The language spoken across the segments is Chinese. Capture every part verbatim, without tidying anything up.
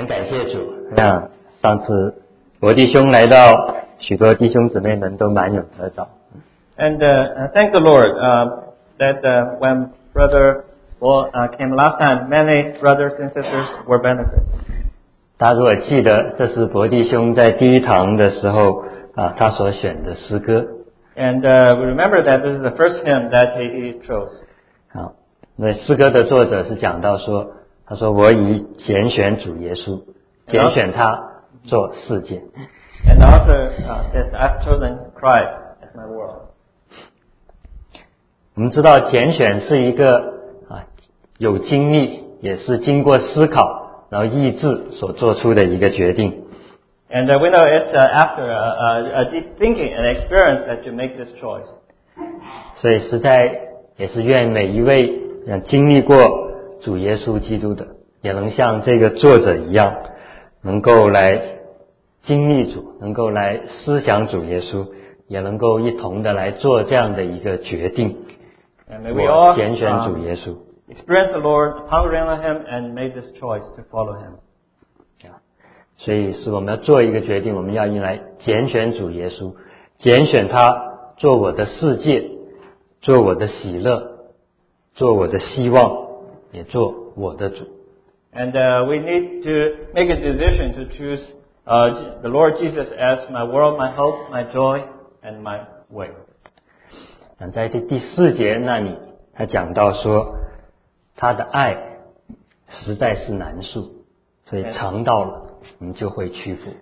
很感谢主。那上次我弟兄来到，许多弟兄姊妹们都满有得着。 And uh, thank the Lord uh, that uh, when Brother Bo uh, came last time, many brothers and sisters were benefited. 大家如果记得，这是伯弟兄在第一堂的时候啊，他所选的诗歌。 And uh, we remember that this is the first hymn that he, he chose. 好，那诗歌的作者是讲到说，他说我已拣选主耶稣，拣选他做世界。 And the author uh, says, I've chosen Christ as my world. 我们知道拣选是一个啊有经历，也是经过思考，然后意志所做出的一个决定。 And uh, we know it's uh, after a, a deep thinking and experience that you make this choice. 所以实在也是愿每一位经历过主耶稣基督的，也能像这个作者一样，能够来经历主，能够来思想主耶稣，也能够一同的来做这样的一个决定。 And may we all 我拣选主耶稣。 Um, experience the Lord, pondering on Him, and make this choice to follow Him. 所以是我们要做一个决定，我们要来拣选主耶稣，拣选他做我的世界，做我的喜乐，做我的希望，也做我的主。 And uh, we need to make a decision to choose uh, the Lord Jesus as my world, my hope, my joy, and my way. 在第第四节那里，他讲到说，他的爱实在是难述，所以尝到了，我们就会屈服。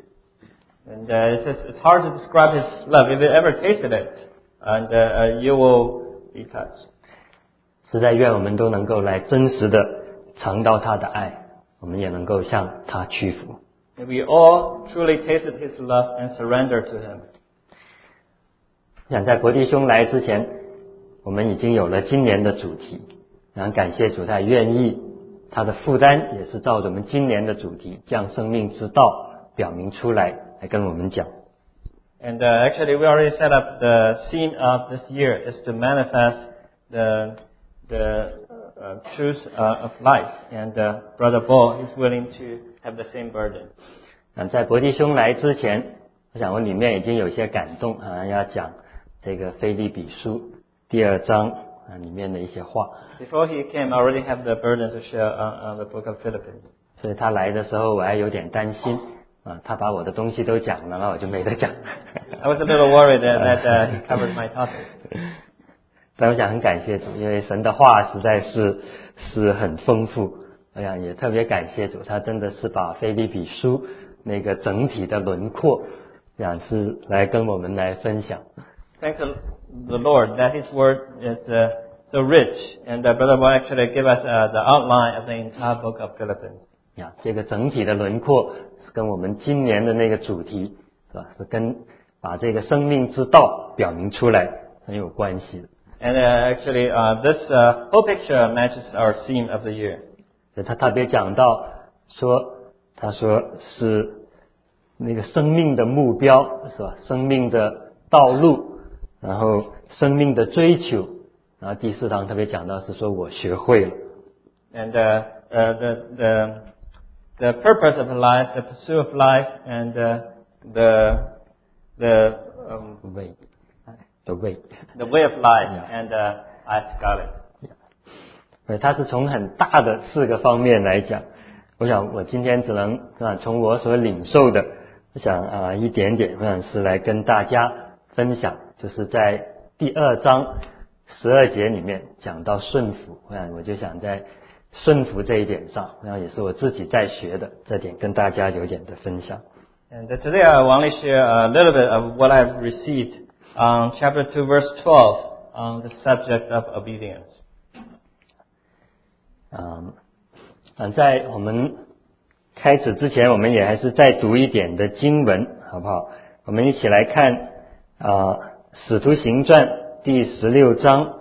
And uh, it says it's hard to describe His love. If you ever tasted it, and uh, uh, you will be touched. 实在愿我们都能够来真实的尝到他的爱，我们也能够向他屈服。 May we all truly tasted His love and surrender to Him. 想在伯弟兄来之前，我们已经有了今年的主题，然后感谢主，他愿意他的负担也是照着我们今年的主题，将生命之道表明出来，来跟我们讲。 And uh, actually, we already set up the scene of this year is to manifest the the uh, truth uh, of life. And uh, Brother Bo is willing to have the same burden. 嗯，在伯弟兄来之前，我想我里面已经有些感动啊，要讲这个腓立比书第二章啊里面的一些话。 Before he came, I already have the burden to share on, on the book of Philippians. 所以他来的时候，我还有点担心啊，他把我的东西都讲了，那我就没得讲。 I was a little worried that, that uh, he covered my topic. 但我想很感谢主，因为神的话实在是是很丰富。我想也特别感谢主，他真的是把腓立比书那个整体的轮廓，这样是来跟我们来分享。 Thanks to the Lord that His Word is uh, so rich, and uh, Brother Bo actually gave us uh, the outline of the entire book of Philippians. 呀，这个整体的轮廓是跟我们今年的那个主题是吧？是跟把这个生命之道表明出来很有关系的。 And uh, actually, uh, this uh, whole picture matches our theme of the year. 所以他特别讲到说，他说是那个生命的目标是吧？生命的道路。然后生命的追求，然后第四堂特别讲到是说我学会了。 And uh, uh, the the the purpose of life, the pursuit of life, and uh, the the um, way, the way, the way of life, yeah. and uh, I've got it. 所以它是从很大的四个方面来讲。我想我今天只能啊从我所领受的，我想啊一点点，我想是来跟大家分享。就是在第二章十二节里面讲到顺服，我想我就想在顺服这一点上，然后也是我自己在学的，这点跟大家有点的分享。 And today I want to share a little bit of what I've received on chapter two, verse twelve, on the subject of obedience. 嗯，嗯，在我们开始之前，我们也还是再读一点的经文，好不好？我们一起来看啊。使徒行传第十六章。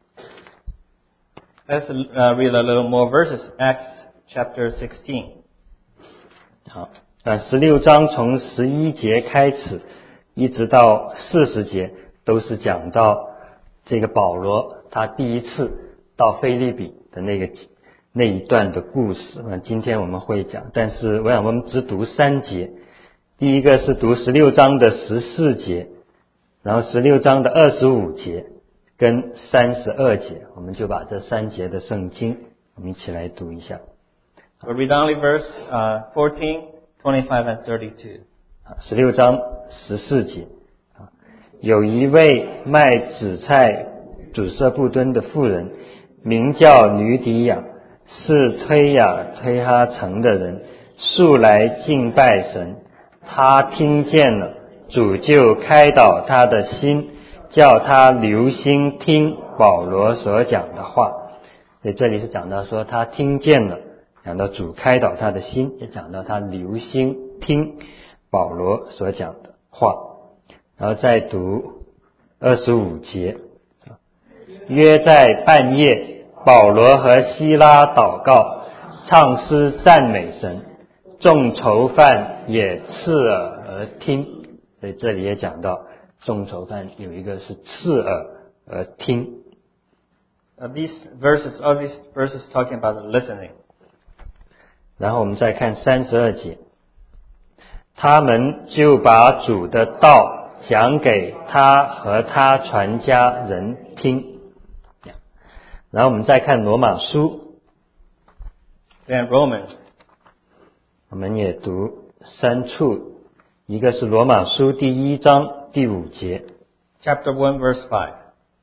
Let's uh, read a little more verses. Acts chapter sixteen. 好，呃，十六章从十一节开始，一直到四十节，都是讲到这个保罗他第一次到腓立比的那个那一段的故事，那今天我们会讲，但是我想我们只读三节。第一个是读十六章的十四节，然后十六章的二十五节跟三十二节，我们就把这三节的圣经我们一起来读一下。 We'll read only verse uh, fourteen, twenty-five, and thirty-two. 十六章十四节，有一位卖紫菜主色布敦的妇人，名叫吕底亚，是推雅推哈城的人，素来敬拜神。他听见了，主就开导他的心，叫他留心听保罗所讲的话。所以这里是讲到说他听见了，讲到主开导他的心，也讲到他留心听保罗所讲的话。然后再读二十五节，约在半夜，保罗和希拉祷告，唱诗赞美神，众囚犯也侧耳而听。所以这里也讲到众囚犯有一个是侧耳而听。 Uh, these verses, all these verses talking about listening. 然后我们再看三十二节，他们就把主的道讲给他和他全家人听。然后我们再看罗马书， Then Romans. 我们也读三处，一个是罗马书第一章第五节， Chapter one, verse five.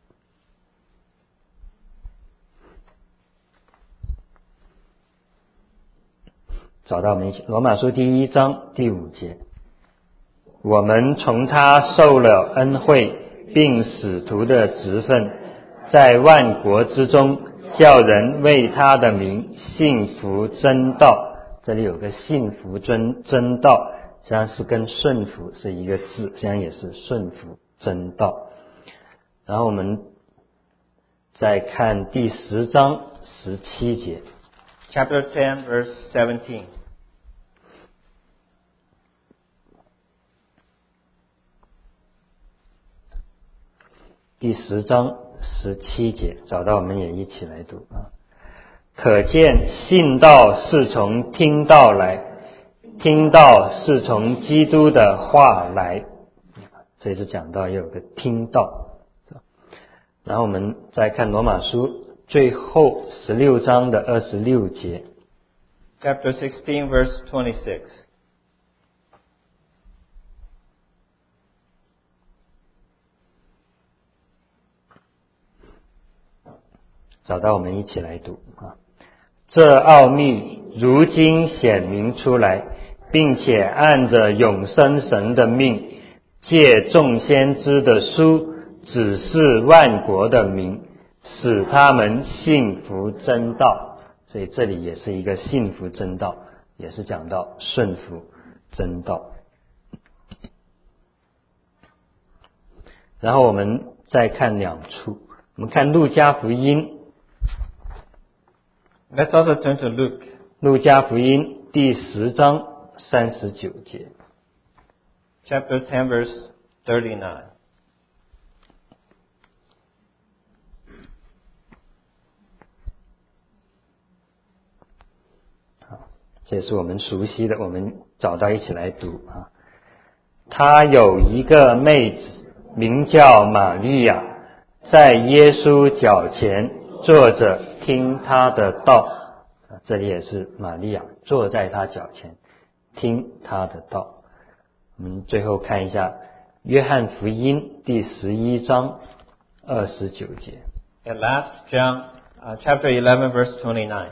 找到我们一起，罗马书第一章第五节，我们从他受了恩惠，并使徒的职分，在万国之中，叫人为他的名信服真道。这里有个信服真真道，实际上是跟顺服是一个字，实际上也是顺服真道。然后我们再看第十章十七节， Chapter ten, verse seventeen. 第十章十七节，找到我们也一起来读啊。可见信道是从听道来，听道是从基督的话来，所以是讲到有个听道。然后我们再看罗马书最后十六章的二十六节， Chapter sixteen, verse twenty-six. 找到我们一起来读啊。这奥秘如今显明出来，并且按着永生神的命，借众先知的书指示万国的民，使他们信服真道。所以这里也是一个信服真道，也是讲到顺服真道。然后我们再看两处，我们看路加福音， Let's also turn to Luke. 路加福音第十章三十九节， Chapter ten, verse thirty-nine. 这也是我们熟悉的，我们找到一起来读啊。他有一个妹子名叫玛利亚，在耶稣脚前坐着听他的道。这里也是玛利亚坐在他脚前听他的道。我们最后看一下约翰福音第十一章二十九节。 And last, John, uh, chapter eleven, verse twenty-nine.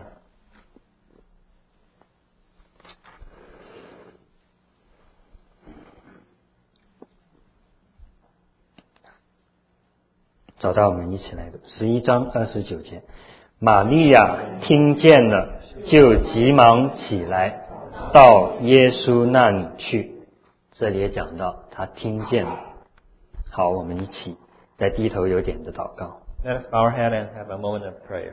找到我们一起来读十一章二十九节。玛利亚听见了，就急忙起来，到耶稣那里去。这里也讲到他听见了。好，我们一起再低头有点的祷告。 Let us bow our head and have a moment of prayer.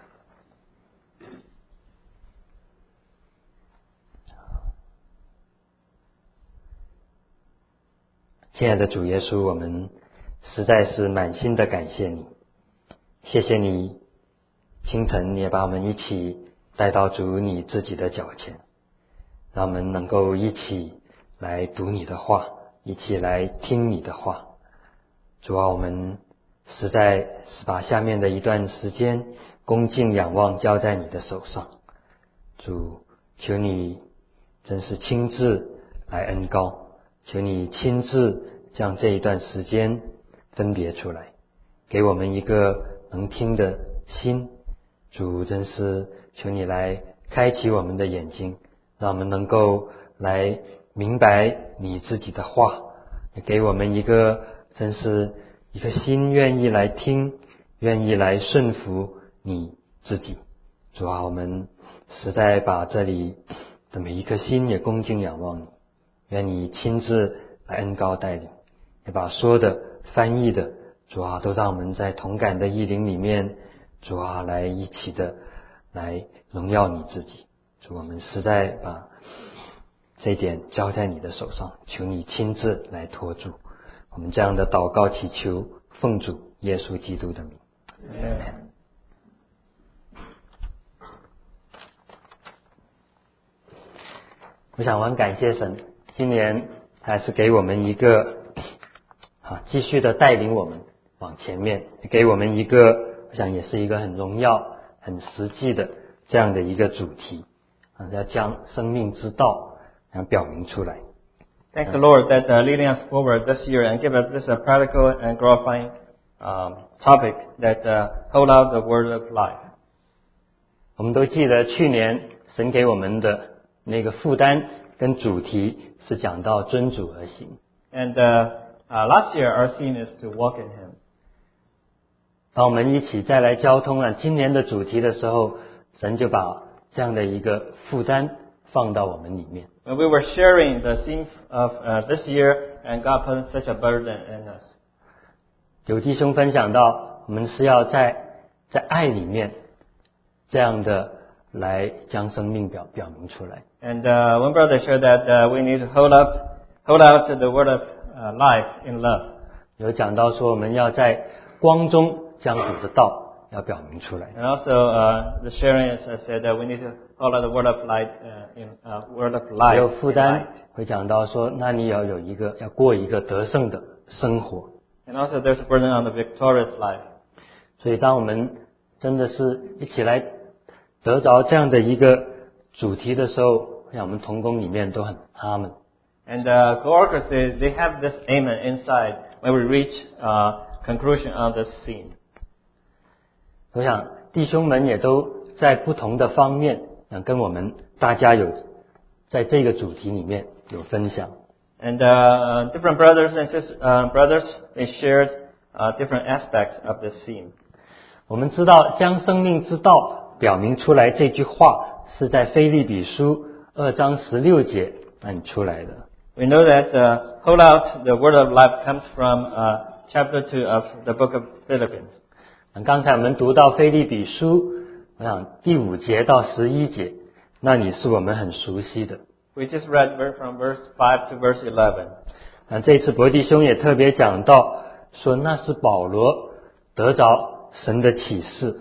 亲爱的主耶稣，我们实在是满心的感谢你，谢谢你清晨你也把我们一起带到主你自己的脚前，让我们能够一起来读你的话，一起来听你的话。主啊，我们实在是把下面的一段时间恭敬仰望交在你的手上。主，求你真是亲自来恩膏，求你亲自将这一段时间分别出来，给我们一个能听的心。主，真是求你来开启我们的眼睛，让我们能够来明白你自己的话，也给我们一个真是一个心愿意来听，愿意来顺服你自己。主啊，我们实在把这里的每一颗心也恭敬仰望你，愿你亲自来恩膏带领，也把说的翻译的主啊，都让我们在同感的义灵里面，主啊，来一起的来荣耀你自己。主，我们实在把这一点交在你的手上，求你亲自来托住。我们这样的祷告祈求，奉主耶稣基督的名。Amen。我想我很感谢神，今年还是给我们一个啊，继续的带领我们往前面，给我们一个我想也是一个很荣耀很实际的这样的一个主题啊，要将生命之道啊表明出来。 Thank the Lord that uh, leading us forward this year and give us this uh, practical and glorifying um, topic that uh, hold out the word of life. 我们都记得去年神给我们的那个负担跟主题是讲到遵主而行。 And uh, uh, last year our theme is to walk in Him. 当我们一起再来交通了今年的主题的时候，神就把这样的一个负担放到我们里面。 When we were sharing the theme of uh, this year, and God put such a burden in us. 有弟兄分享到，我们是要在在爱里面这样的来将生命表表明出来。 And uh, one brother shared that uh, we need to hold up, hold out to the word of uh, life in love. 有讲到说，我们要在光中将主的道要表明出来。 And also, uh, the sharing is uh, said that we need to hold out the word of light uh, in uh, word of life. 有负担会讲到说，那你要有一个要过一个得胜的生活。 And also, there's a burden on the victorious life. 所以，当我们真的是一起来得着这样的一个主题的时候，我想我们同工里面都很阿们。 And uh, co-workers, they, they have this amen inside when we reach uh, conclusion on this theme. 我想弟兄们也都在不同的方面，嗯，跟我们大家有在这个主题里面有分享。 And uh, different brothers and sisters, uh, brothers, they shared uh, different aspects of this theme. 我们知道将生命之道表明出来这句话是在腓立比书二章十六节那里出来的。 We know that uh, hold out the word of life comes from uh, chapter two of the book of Philippians. 刚才我们读到腓立比书，我想第五节到十一节，那里是我们很熟悉的。 We just read from verse five to verse eleven. 啊，这次伯弟兄也特别讲到，说那是保罗得着神的启示。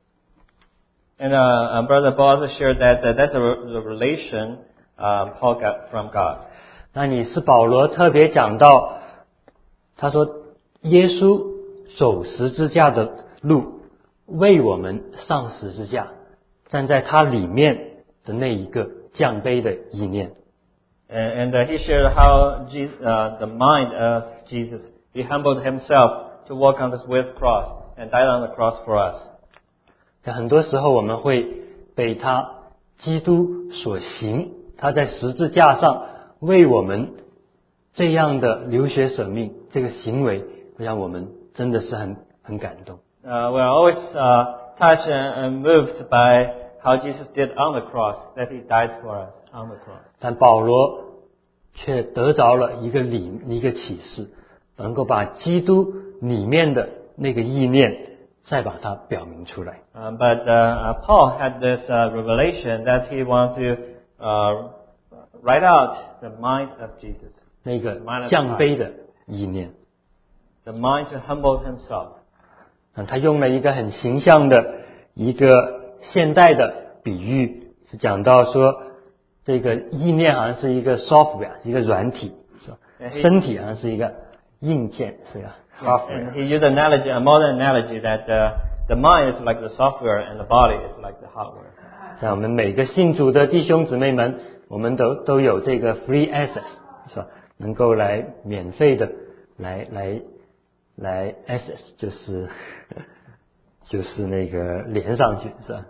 And uh, Brother Paul also shared that uh, that's a revelation um, Paul got from God. 那你是保罗特别讲到，他说耶稣走十字架的路，为我们上十字架，站在他里面的那一个降卑的意念。 And, and uh, he shared how Jesus, uh, the mind of Jesus, he humbled himself to walk on this with cross and died on the cross for us. 很多时候我们会被他基督所行，他在十字架上为我们这样的流血舍命这个行为，让我们真的是很很感动。 Uh, we are always uh, touched and moved by how Jesus did on the cross, that he died for us on the cross. 但保罗却得着了一个理一个启示，能够把基督里面的那个意念再把它表明出来。 Uh, but uh, uh, Paul had this uh, revelation that he wanted to uh, write out the mind of Jesus. 那个降卑的意念。 The mind to humble himself. 他用了一个很形象的一个现代的比喻是讲到说，这个意念好像是一个 software， 是一个软体，是吧？身体好像是一个硬件，是吧 ？And he used an analogy, a modern analogy that uh, the mind is like the software and the body is like the hardware. 像我们每个信主的弟兄姊妹们，我们都都有这个 free access， 是吧？能够来免费的来来来 access， 就是就是那个连上去，是吧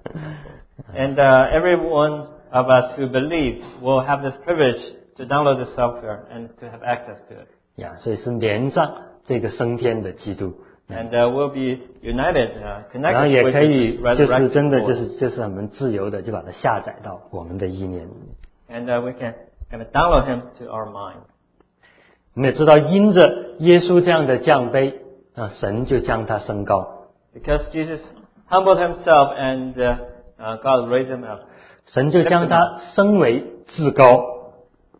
And uh, every one of us who believes will have this privilege to download the software and to have access to it. 呀，所以是连上这个升天的基督。 And uh, we'll be united, uh, 然后 connected 也 with 可以 this 就是 resurrected 真的 Lord. 就是就是我们自由的就把它下载到我们的意念里面。 And uh, we can kind of download him to our mind. 我们也知道，因着耶稣这样的降卑啊，神就将他升高。 Because Jesus humbled himself and uh, uh, God raised him up. 神就将他升为至高，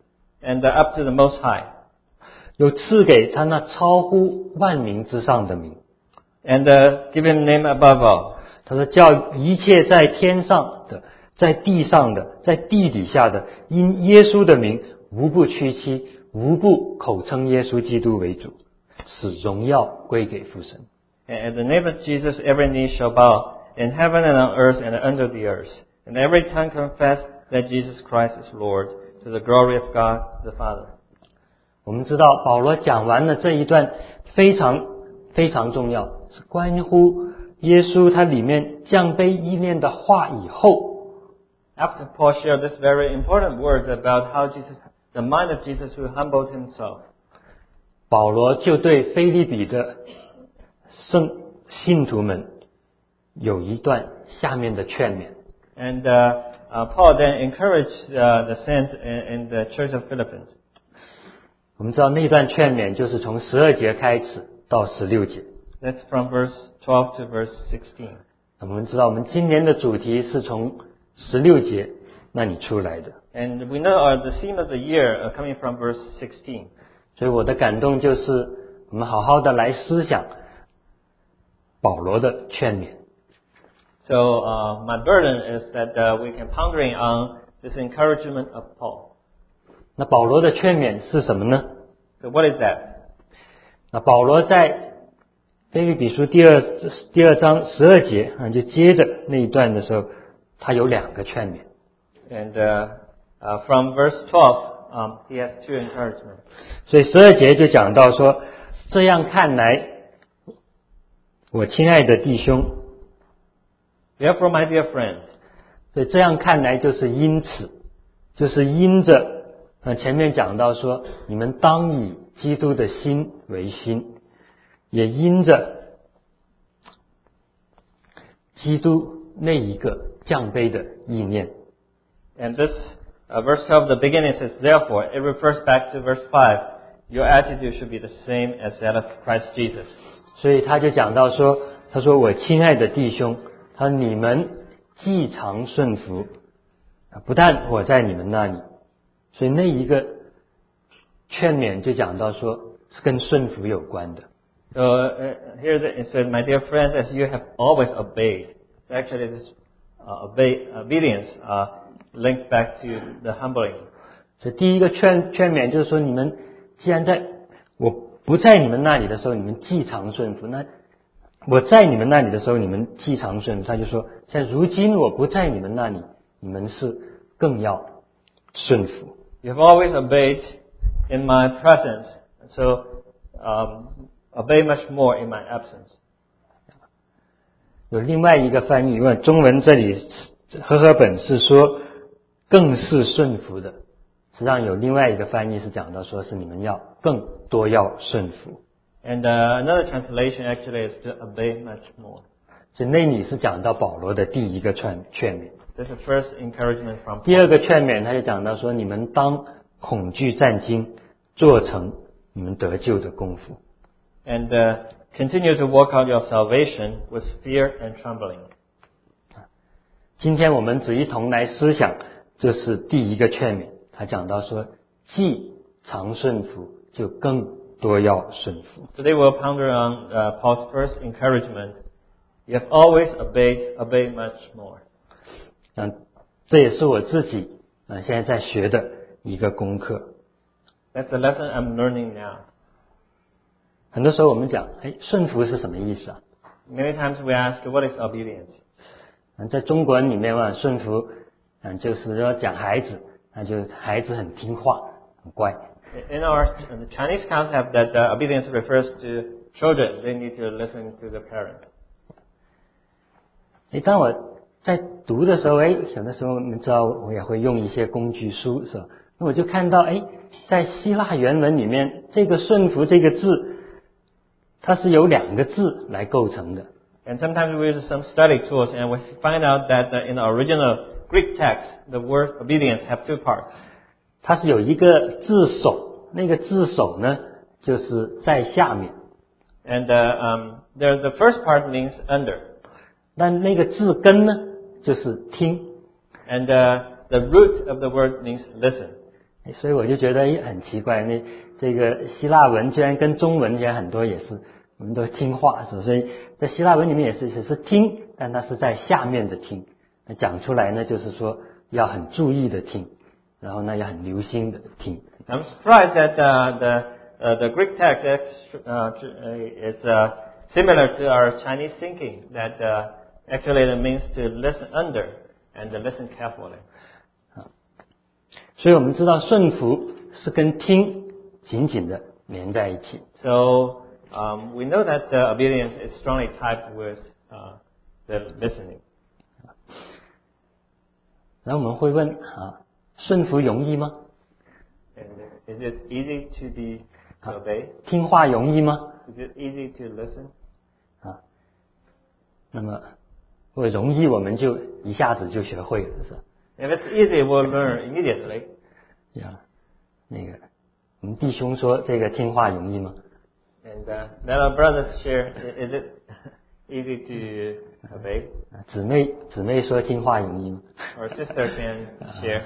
And uh, up to the Most High. 又赐给他那超乎万名之上的名。 And uh, give him name above all. 他说：“叫一切在天上的、在地上的、在地底下的，因耶稣的名，无不屈膝，无不口称耶稣基督为主，使荣耀归给父神。” And at the name of Jesus, every knee shall bow in heaven and on earth and under the earth. And every tongue confess that Jesus Christ is Lord, to the glory of God the Father. 我们知道保罗讲完了这一段非常非常重要，是关乎耶稣他里面降卑意念的话以后， After Paul shared this very important words about how Jesus, the mind of Jesus who humbled himself, 保罗就对腓立比的圣信徒们有一段下面的劝勉。 and uh, uh, Paul then encouraged uh, the saints in, in the church of Philippines. 我们知道那段劝勉就是从十二节开始到十六节。 That's from verse twelve to verse sixteen. 我们知道我们今年的主题是从十六节那里出来的， And we know uh, the theme of the year uh, coming from verse sixteen. 所以我的感动就是我们好好的来思想保罗的劝勉。 So uh, my burden is that uh, we can pondering on this encouragement of Paul. 那保罗的劝勉是什么呢？ So what is that? 那保罗在腓立比书第二第二章十二节啊，就接着那一段的时候，他有两个劝勉。 And uh, uh, from verse twelve, um, he has two encouragements. 所以十二节就讲到说，这样看来，我亲爱的弟兄， Therefore, my dear friends, 所以这样看来就是因此，就是因着。那前面讲到说，你们当以基督的心为心，也因着基督那一个降卑的意念。 and this uh, verse twelve, the beginning says, therefore, it refers back to verse five. Your attitude should be the same as that of Christ Jesus. 所以他就讲到说，他说我亲爱的弟兄，他说你们既常顺服，不但我在你们那里。所以那一个劝勉就讲到说是跟顺服有关的。 So uh, here it says, my dear friends, as you have always obeyed. Actually, this uh, obey, obedience uh, linked back to the humbling. 所以第一个劝劝勉就是说，你们既然在我不在你们那里的时候，你们既常顺服；那我在你们那里的时候，你们既常顺服。他就说，像如今我不在你们那里，你们是更要顺服。 You have always obeyed in my presence, so um, obey much more in my absence. 有另外一个翻译，因为中文这里和合本是说更是顺服的，实际上有另外一个翻译是讲到说是你们要更多要顺服。 And uh, another translation actually is to obey much more. 所以那里是讲到保罗的第一个劝劝勉。 This is the first encouragement from 第二 Paul. 个劝勉，他就讲到说，你们当恐惧战兢，做成你们得救的功夫。 And uh, continue to work out your salvation with fear and trembling. 今天我们只一同来思想，这是第一个劝勉。他讲到说，既常顺服，就更多要顺服。 Today we'll ponder on uh, Paul's first encouragement. You have always obeyed, obey much more. 像这也是我自己啊现在在学的一个功课。 That's the lesson I'm learning now. 很多时候我们讲，哎，顺服是什么意思啊？ Many times we ask, what is obedience? 嗯，在中国人里面嘛，顺服，嗯，就是说讲孩子，那就孩子很听话，很乖。 In our in the Chinese concept, that uh, obedience refers to children. They need to listen to the parent. 哎，当我在读的时候，哎，有的时候你知道，我也会用一些工具书，是吧？那我就看到，哎，在希腊原文里面，这个顺服这个字，它是由两个字来构成的。 And sometimes we use some study tools, and we find out that uh, in the original Greek text, the word obedience have two parts. 它是有一个字首，那个字首呢，就是在下面。 And uh, um, the the first part means under. 但那个字根呢，就是听。 And uh, the root of the word means listen. 所以我就觉得诶很奇怪，那这个希腊文居然跟中文居然很多也是我们都听话，所以在希腊文里面也是只是听，但它是在下面的听。讲出来呢，就是说要很注意的听，然后呢要很留心的听。 I'm surprised that uh, the uh, the Greek text uh, is uh, similar to our Chinese thinking. That uh, actually it means to listen under and to listen carefully. 所以我们知道顺服是跟听紧紧的连在一起。 So um, we know that the obedience is strongly tied with uh, the listening. 然后我们会问啊，顺服容易吗？ And is it easy to be to obey? 听话容易吗？ Is it easy to listen? 啊，那么如果容易，我们就一下子就学会了，是吧？ If it's easy, we'll learn immediately. 呀，那个我们弟兄说这个听话容易吗？ And uh, let our brothers share. Is it easy to obey? 姊妹姊妹说听话容易吗？ Or sister can share.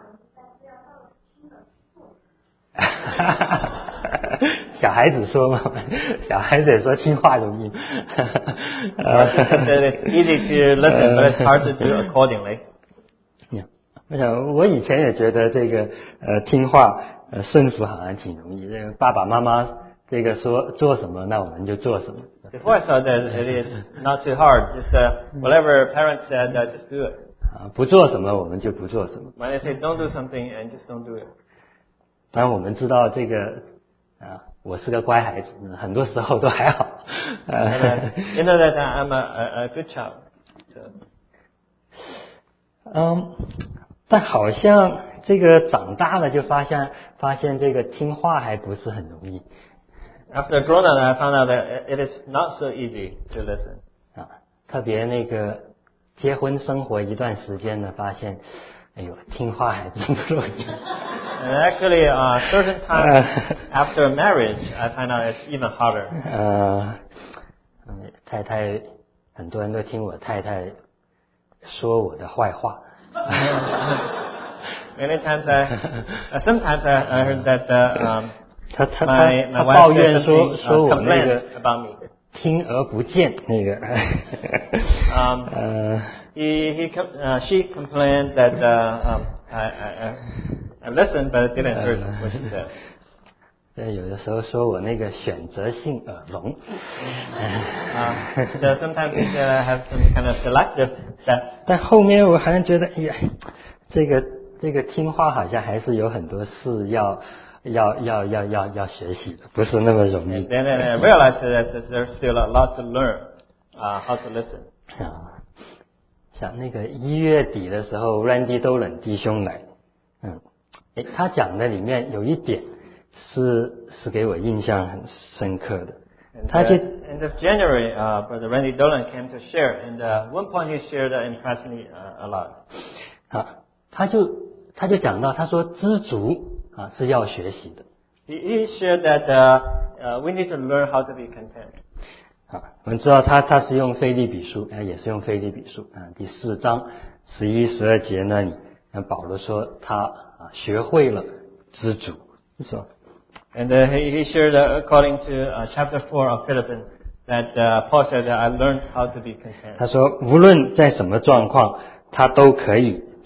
小孩子说嘛，小孩子也说听话容易。 Our sister said it's easy to listen, but it's hard to do accordingly. 我想我以前也觉得这个呃听话呃顺服好像挺容易，这个爸爸妈妈这个说做什么，那我们就做什么。 Before I thought that it is not too hard. Just uh, whatever parents said, uh, just do it. 啊，不做什么我们就不做什么。 When they say don't do something, and just don't do it. 当然我们知道这个啊，我是个乖孩子，很多时候都还好。 And, uh, you know that I'm a, a, a good child. So. 嗯，但好像这个长大了就发现发现这个听话还不是很容易。 After grown up, I found out that it is not so easy to listen. 啊，特别那个结婚生活一段时间呢，发现，哎呦，听话还真不容易。 And actually, uh, certain times after marriage, I find out it's even harder. 呃，太太，很多人都听我太太说我的坏话。 Many times, I, uh, sometimes I, I heard that uh, um, 他他 my 他他 my wife 抱 said 怨说 something, 说 uh, 我那个 complained about me. 听而不见那个。 Um, 呃 he he com- uh, she complained that uh, um, I, I I listened but didn't hear what she said. 对，有的时候说我那个选择性耳聋。 Uh, so sometimes we uh, have some kind of selective that. 但后面我好像觉得，哎呀，这个这个听话好像还是有很多事要要要要要要学习的，不是那么容易。 And then I realized that there's still a lot to learn, uh, how to listen. 啊，像那个一月底的时候 ，Randy Dolan 弟兄来，嗯，诶，他讲的里面有一点是是给我印象很深刻的。 And 他 uh, 就 end of January, uh, Brother Randy Dolan came to share, and uh, one point he shared that impressed me uh, a lot. 啊，他就他就讲到，他说知足啊是要学习的。 He, he shared that uh, uh, we need to learn how to be content. 啊，我们知道他他是用腓立比书，啊，也是用腓立比书啊，第四章十一十二节那里，那保罗说他啊学会了知足，是吧？ And uh, he, he shared uh, according to uh, chapter four of Philippians that uh, Paul said that I learned how to be content. 他说无论在什么状况，他都可以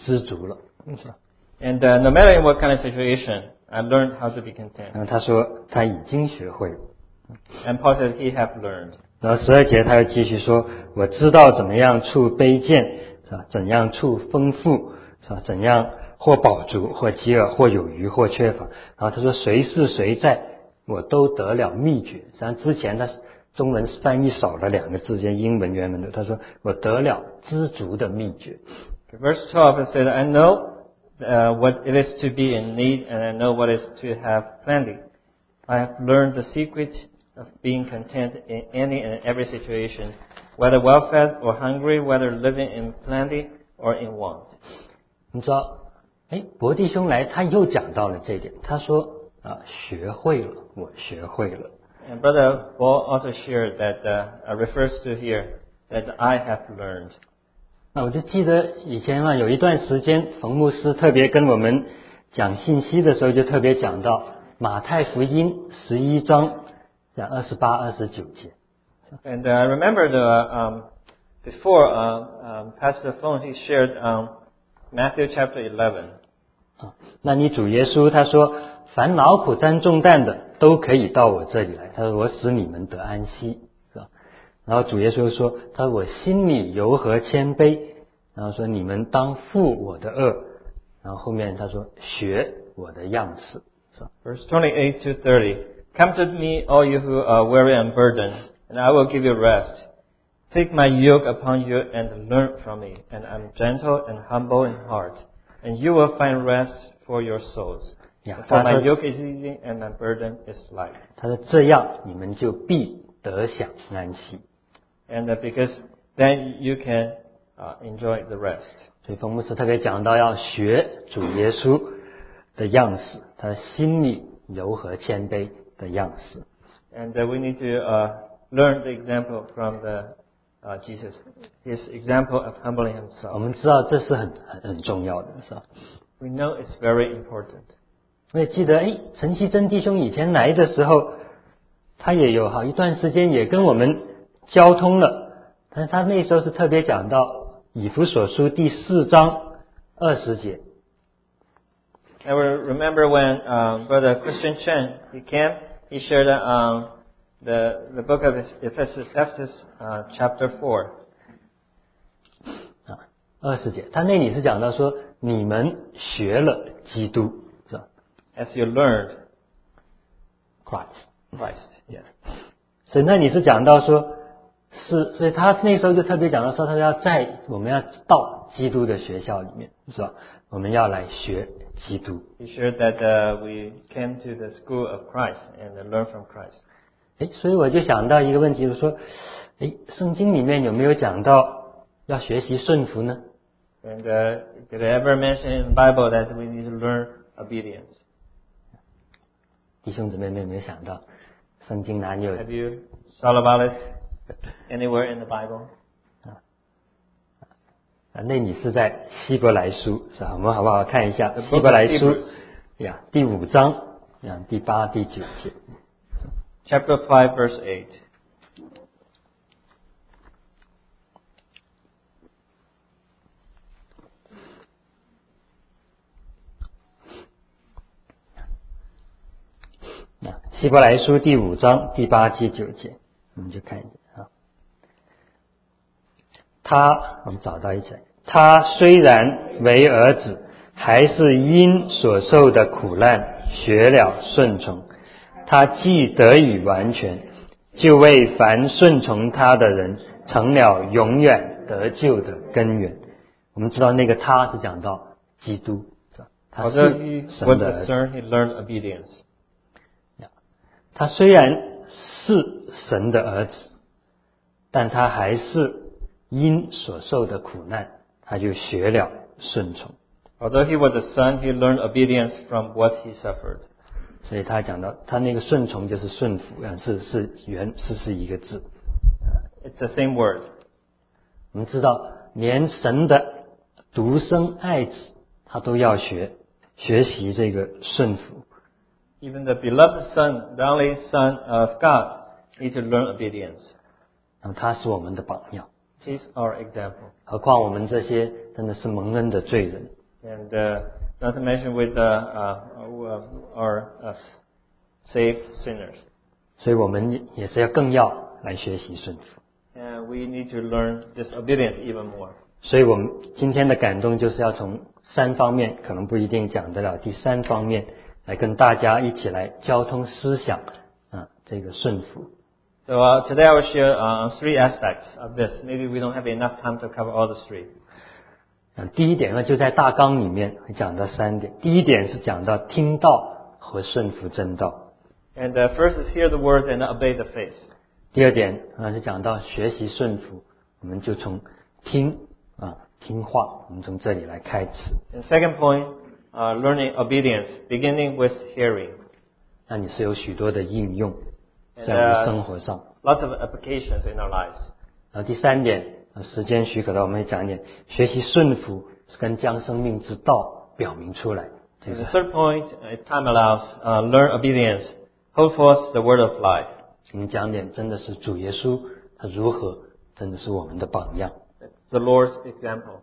知足了，是吧？ And uh, no matter in what kind of situation, I learned how to be content. 然后他说他已经学会了。 And Paul said he have learned. 然后十二节他又继续说，我知道怎么样处卑贱，是吧？怎样处丰富，是吧？怎样或饱足，或饥饿，或有余，或缺乏。然后他说谁是谁在，我都得了秘诀。实际上之前他中文翻译少了两个字，像英文原文的，他说我得了知足的秘诀。 Verse twelve it said, I know uh, what it is to be in need, and I know what it is to have plenty. I have learned the secret of being content in any and every situation, whether well-fed or hungry, whether living in plenty or in want. 你知道，哎，伯弟兄来，他又讲到了这一点。他说啊，学会了，我学会了。 And Brother Paul also shared that uh, refers to here that I have learned. 那我就记得以前啊，有一段时间，冯牧师特别跟我们讲信息的时候，就特别讲到马太福音十一章讲二十八、二十九节。 And uh, I remember the um, before uh, um, Pastor Fong he shared um, Matthew chapter eleven. 啊，那你主耶稣他说，凡劳苦担重担的都可以到我这里来，他说我使你们得安息，是吧？然后主耶稣说，他说我心里柔和谦卑，然后说你们当负我的恶，然后后面他说学我的样式，是吧？ Verse twenty-eight to thirty. Come to me, all you who are weary and burdened, and I will give you rest. Take my yoke upon you and learn from me, and I'm gentle and humble in heart, and you will find rest for your souls. Yeah, For my 他说- yoke is easy and my burden is light. 他说这样你们就必得享安息。 And uh, because then you can uh, enjoy the rest. 所以冯牧师特别讲到要学主耶稣的样式，他心里柔和谦卑的样式。 And uh, we need to uh, learn the example from the uh, Jesus, his example of humbling 我 himself. 们知道这是很很很重要的，是吧？ We know it's very important. 我也记得，哎，陈其贞弟兄以前来的时候，他也有好一段时间也跟我们交通了，但是他那时候是特别讲到以弗所书第四章二十节。 I will remember when um, Brother Christian Chen he came, he shared uh, um, the the book of Ephesus, Ephesus uh, chapter four. 啊，二十节，他那里是讲到说，你们学了基督，是吧 As you learned ？Christ。 Christ, yeah. 所以那里是讲到说，是，所以他那时候就特别讲到说，他要在我们要到基督的学校里面，是吧？我们要来学基督。 He shared that uh, we came to the school of Christ and uh, learn from Christ. 哎，所以我就想到一个问题，就是说，哎，圣经里面有没有讲到要学习顺服呢？ And uh, did it ever mention in the Bible that we need to learn obedience? 弟兄姊妹们有没有想到，圣经哪里有 Have you thought about it anywhere in the Bible? 啊，那你是在希伯来书是吧？我们好不好看一下 The book 希伯来 of 书 Hebrews. 呀第五章呀第八第九节。 Chapter five, verse eight. 那希伯来书第五章第八第九节，我们就看一下啊。他，我们找到一起来。他虽然为儿子，还是因所受的苦难学了顺从。他既得以完全，就为凡顺从他的人成了永远得救的根源。我们知道那个他是讲到基督，是吧？他 Although he 是神 was 的 a 儿子。 son, he learned obedience. 他虽然是神的儿子，但他还是因所受的苦难，他就学了顺从。 Although he was a son, he learned obedience from what he suffered. 所以他讲到，他那个顺从就是顺服，啊，是是原是是一个字。 It's the same word. 我们知道，连神的独生爱子，他都要学学习这个顺服。 Even the beloved son, the only son of God, needs to learn obedience. 然后他是我们的榜样， He's our example. 何况我们这些真的是蒙恩的罪人。 And uh, not to mention with uh, uh, our uh, saved sinners. 所以我们也是要更要来学习顺服。 And we need to learn this obedience even more. 所以我们今天的感动就是要从三方面，可能不一定讲得了，第三方面来跟大家一起来交通思想啊，这个顺服。 So uh, today I will share uh, three aspects of this. Maybe we don't have enough time to cover all the three. 嗯，第一点呢，就在大纲里面讲到三点。第一点是讲到听道和顺服真道。 And uh, first is hear the words and obey the faith. 第二点啊是讲到学习顺服，我们就从听啊听话，我们从这里来开始。 And second point, uh, learning obedience, beginning with hearing. 那你是有许多的应用 And, 在我们 uh, 生活上。 lots of applications in our lives. 然后第三点，时间许可的，我们会讲一点，学习顺服是跟将生命之道表明出来。这 And 是 the third point, if time allows, uh, learn obedience, hold forth the word of life. 我们讲点真的是主耶稣他如何，真的是我们的榜样。 The Lord's example.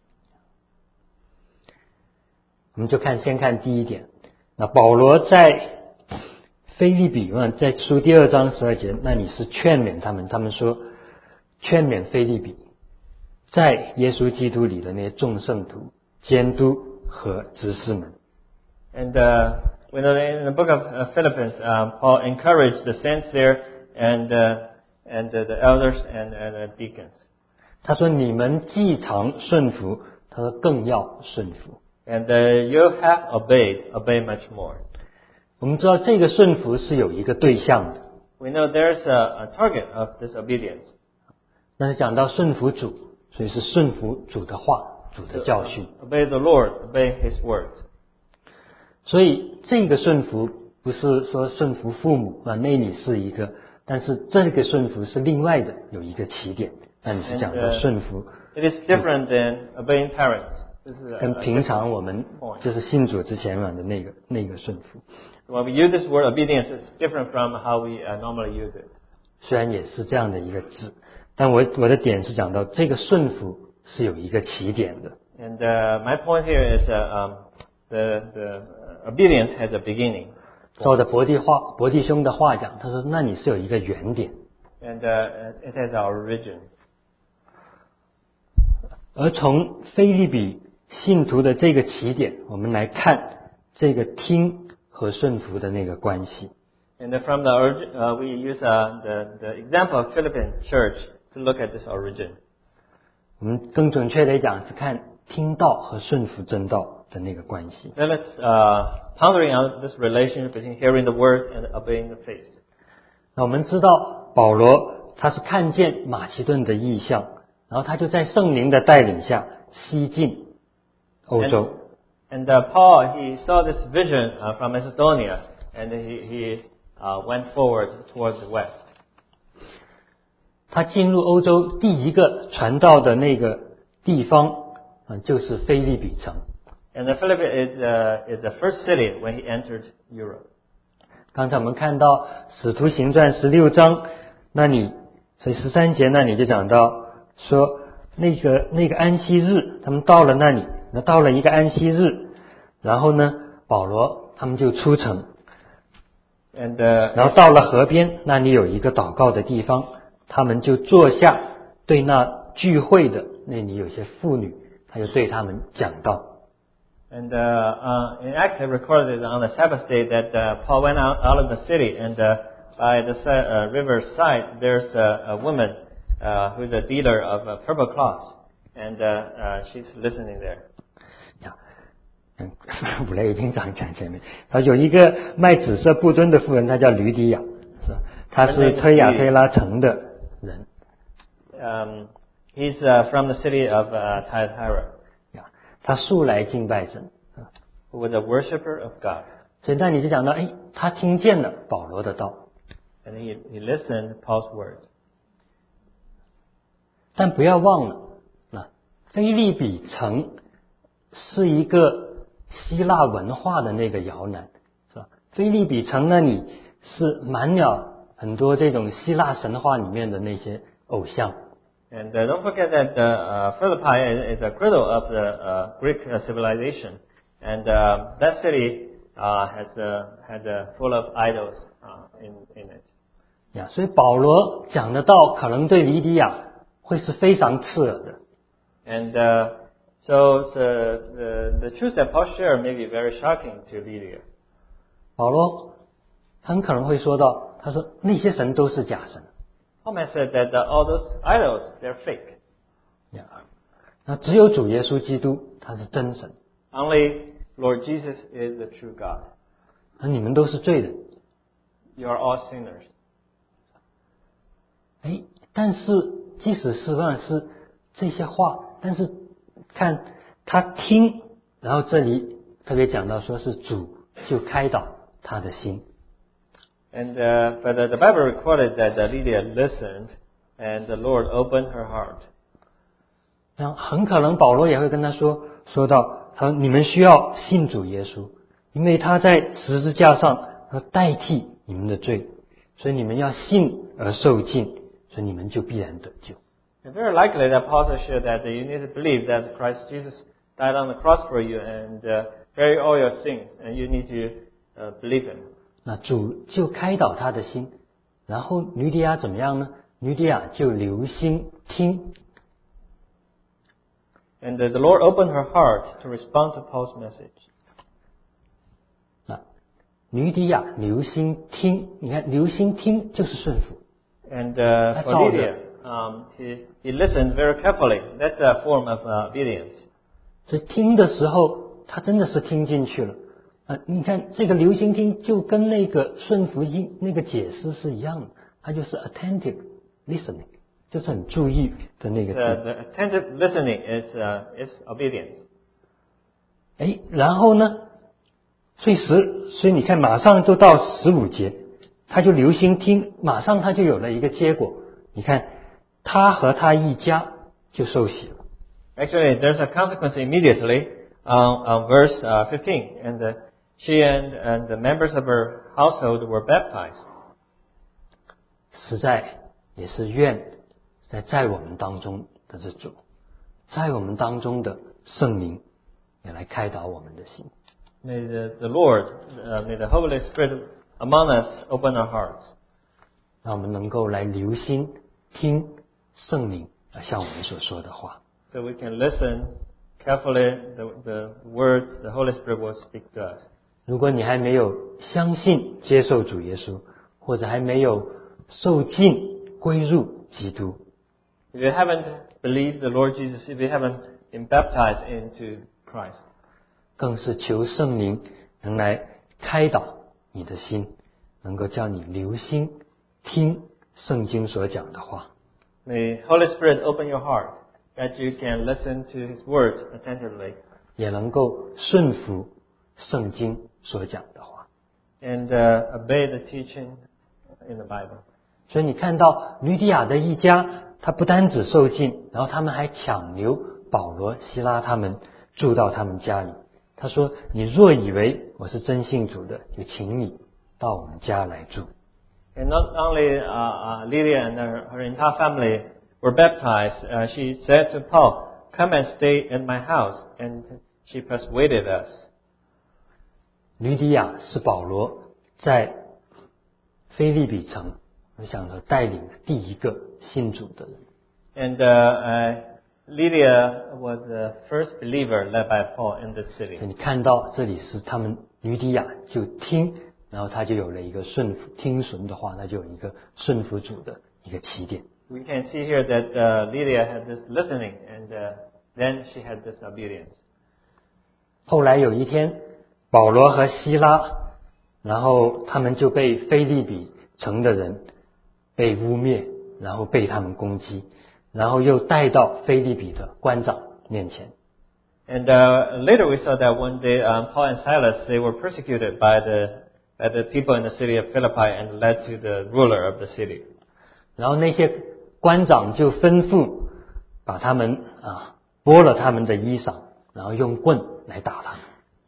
我们就看先看第一点，那保罗在腓立比啊，在书第二章十二节，那你是劝勉他们，他们说劝勉腓立比，在耶稣基督里的那些众圣徒、监督和执事们。 And uh, we know in the book of uh, Philippians, um, Paul encouraged the saints there and uh, and uh, the elders and, and the deacons. 他说：“你们既常顺服，他说更要顺服。” And uh, you have obeyed, obey much more. 我们知道这个顺服是有一个对象的， We know there's a, a target of this obedience. 那是讲到顺服主，所以是顺服主的话、主的教训。 Obey the Lord, obey His word. 所以这个顺服不是说顺服父母啊，那里是一个，但是这个顺服是另外的，有一个起点。那你是讲到顺服， It is different than obeying parents. This is a, 跟 a 平常我们 point. 就是信主之前嘛的那个那个顺服， When we use this word obedience, it's different from how we uh, normally use it. 虽然也是这样的一个字，但我我的点是讲到这个顺服是有一个起点的。 And uh, my point here is uh, um, the the obedience has a beginning. 照着伯弟话伯弟兄的话讲，他说：“那你是有一个原点。” And uh, it has our origin. 而从腓立比信徒的这个起点，我们来看这个听和顺服的那个关系。 And uh, from the origin, uh, we use uh, the the example of Philippine church to look at this origin. 我们更准确的讲是看听道和顺服真道的那个关系。 Then let's uh, pondering out this relationship between hearing the word and obeying the faith. 那我们知道保罗他是看见马其顿的异象，然后他就在圣灵的带领下西进欧洲。 And, and uh, Paul, he saw this vision uh, from Macedonia, and he he uh, went forward towards the west. 他进入欧洲第一个传道的那个地方啊，就是腓立比城。 And the Philippi is uh, is the first city when he entered Europe. 刚才我们看到《使徒行传》十六章，那里所以十三节那里就讲到说，那个那个安息日，他们到了那里，那到了一个安息日，然后呢，保罗他们就出城， And uh, 然后到了河边，那里有一个祷告的地方，他们就坐下，对那聚会的那里有些妇女，他就对他们讲道。 And uh, uh, in Acts, it recorded on the Sabbath day that uh, Paul went out, out of the city, and uh, by the uh, river's side, there's a, a woman uh, who's a dealer of uh, purple cloths, and uh, uh, she's listening there. 嗯，五雷已经讲讲前面，他有一个卖紫色布墩的妇人，她叫吕底亚，是吧？她是推亚推拉城的人。 Um, he's uh, from the city of uh, Thyatira, 他素来敬拜神， who was a worshiper of God. 所以那你就讲到，哎，他听见了保罗的道， And he, he listened to Paul's words. 但不要忘了，啊，腓立比城是一个希腊文化的那个摇篮，是吧？腓立比城那里是满了很多这种希腊神话里面的那些偶像。 And uh, don't forget that uh, uh, Philippi is, is a cradle of the uh, Greek uh, civilization, and uh, that city uh, has uh, had uh, full of idols uh, in in it. 呀，所以保罗讲的道可能对黎迪亚会是非常刺耳的。 And uh, so the, the the truth that Paul shared may be very shocking to Lydia. 保罗很可能会说到，他说那些神都是假神。 Paul may said that the, all those idols they're fake. 呀，那只有主耶稣基督他是真神。 Only Lord Jesus is the true God. 而你们都是罪人。 You are all sinners. 哎，但是即使是万是这些话，但是看他听，然后这里特别讲到说是主就开导他的心。 And uh, but uh, the Bible recorded that uh, Lydia listened, and the Lord opened her heart. 然后很可能保罗也会跟他说，说到他说你们需要信主耶稣，因为他在十字架上要代替你们的罪，所以你们要信而受尽，所以你们就必然得救。 And very likely that Paul shared that you need to believe that Christ Jesus died on the cross for you and uh, bear all your sins, and you need to uh, believe Him. 那主就开导他的心，然后吕底亚怎么样呢？吕底亚就留心听。 And uh, the Lord opened her heart to respond to Paul's message. 那吕底亚留心听，你看留心听就是顺服。 And uh, for Lydia, um, he, he listened very carefully. That's a form of uh, obedience. 所以听的时候，他真的是听进去了。啊，你看这个留心听就跟那个顺服音那个解释是一样的，它就是 attentive listening， 就是很注意的那个字。 The, the attentive listening is uh, is obedience. 哎，然后呢，所以十，所以你看，马上就到十五节，他就留心听，马上他就有了一个结果。你看，他和他一家就受洗了。 Actually, there's a consequence immediately on, on verse uh, fifteen, and uh, she and, and the members of her household were baptized. 实在也是愿在在我们当中的这主，在我们当中的圣灵也来开导我们的心。 May the, the Lord, uh, may the Holy Spirit among us open our hearts. 让我们能够来留心听圣灵向我们所说的话。 So we can listen carefully the, the words the Holy Spirit will speak to us. 如果你还没有相信接受主耶稣，或者还没有受浸归入基督， If you haven't believed the Lord Jesus, if you haven't been baptized into Christ, 更是求圣灵能来开导你的心，能够叫你留心听圣经所讲的话。 may Holy Spirit open your heart that you can listen to His words attentively, 也能够顺服圣经所讲的话。 and uh, obey the teaching in the Bible. 所以你看到吕底亚的一家，他不单只受浸，然后他们还强留保罗、希拉他们住到他们家里。他说：“你若以为我是真信主的，就请你到我们家来住。” And not only uh, uh, Lydia and her, her entire family were baptized, uh, she said to Paul, "Come and stay in my house," and she persuaded us. 吕底亚是保罗在腓立比城，我想说带领第一个信主的人。 And uh, uh, Lydia was the first believer led by Paul in this city. 你看到这里是他们吕底亚就听，然后他就有了一个顺服听顺的话，那就有一个顺服主的一个起点。 We can see here that uh, Lydia had this listening, and uh, then she had this obedience. 后来有一天，保罗和希拉，然后他们就被腓立比城的人被污蔑，然后被他们攻击，然后又带到腓立比的官长面前。 And uh, later we saw that one day um, Paul and Silas, they were persecuted by the, by the people in the city of Philippi and led to the ruler of the city. 然后那些官长就吩咐把他们啊剥了他们的衣裳，然后用棍来打他们。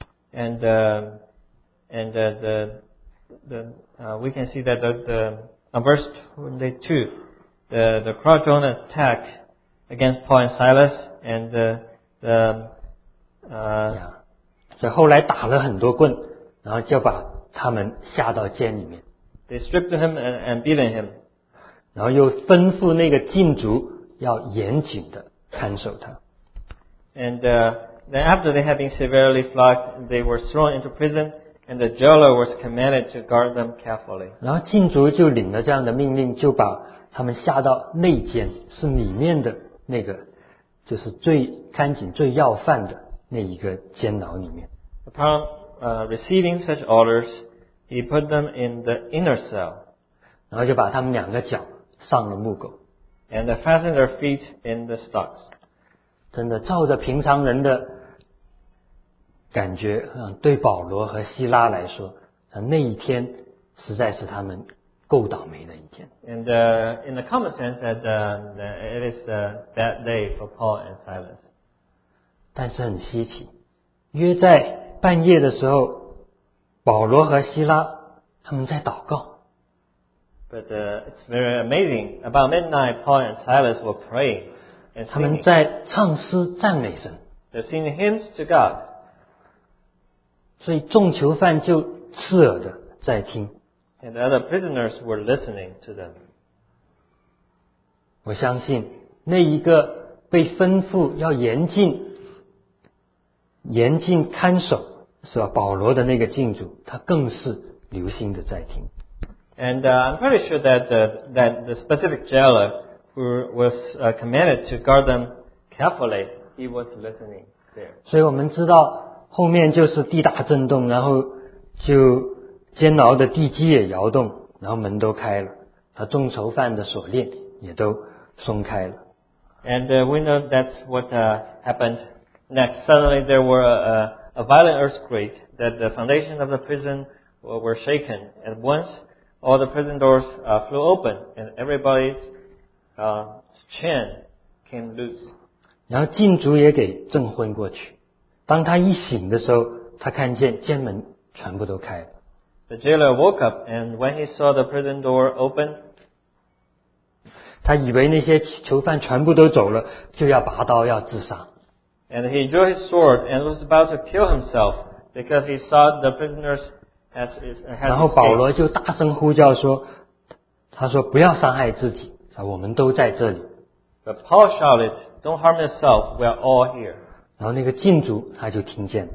And uh, and uh, the the uh, we can see that the, the uh, verse twenty-two, the the crowd joined attack against Paul and Silas, and uh, the uh, 呀，所以后来打了很多棍，然后就把他们下到监里面， they stripped him and, and beaten him. 然后又吩咐那个禁足要严谨的看守他。 And uh, then after they had been severely flogged, they were thrown into prison, and the jailer was commanded to guard them carefully. 然后禁足就领了这样的命令，就把他们下到内监，是里面的那个，就是最看紧、最要犯的那一个监牢里面。 Upon uh, receiving such orders, he put them in the inner cell, 然后就把他们两个脚上了木狗。 and fastened their feet in the stocks. 真的，照着平常人的感觉，嗯，对保罗和希拉来说，那一天实在是他们够倒霉的一天。 And uh, in the common sense, that uh, it is a bad day for Paul and Silas. 但是很稀奇，约在半夜的时候，保罗和希拉他们在祷告。 But uh, it's very amazing. About midnight, Paul and Silas were praying and 他们 singing. 在唱诗赞美神， They're singing hymns to God. 所以众囚犯就刺耳的在听。 And the other prisoners were listening to them. 我相信那一个被吩咐要严禁、严禁看守，是吧？保罗的那个禁主，他更是留心的在听。 And uh, I'm pretty sure that uh, that the specific jailer who was uh, commanded to guard them carefully, he was listening there. 所以我们知道后面就是地大震动，然后就监牢的地基也摇动，然后门都开了，他众囚犯的锁链也都松开了。 And uh, we know that's what uh, happened next. Suddenly there were a, a violent earthquake, that the foundation of the prison were shaken. At once, all the prison doors uh, flew open, and everybody's uh, chain came loose. 然后禁足也给震昏过去。当他一醒的时候，他看见监门全部都开了。 The jailer woke up, and when he saw the prison door open, 他以为那些囚犯全部都走了，就要拔刀要自杀。 and he drew his sword and was about to kill himself because he saw the prisoners has, has 然后保 escaped. 罗就大声呼叫说：“他说不要伤害自己，我们都在这里。” But Paul shouted, "Don't harm yourself. We are all here." 然后那个禁足他就听见了，